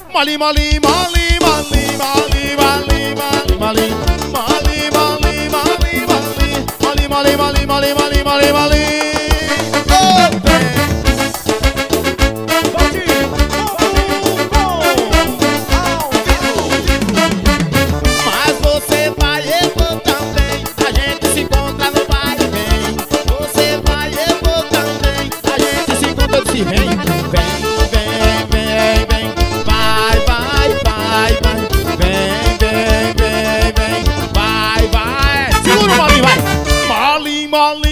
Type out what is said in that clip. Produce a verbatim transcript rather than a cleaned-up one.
Mali, mali, mali, mali, mali, mali, mali, mali, mali, mali, mali, mali, mali, mali, mali, mali, mali, mali. Mas você vai, eu vou também. A gente se encontra no vai e vem. Você vai, eu vou também. A gente se encontra, eu disse vem, vem, vem, vem, vem. Vai, vai, vai, vai. Vem, vem, vem, vem. Vai, vai. Segura o Mali, vai. Mali, Mali.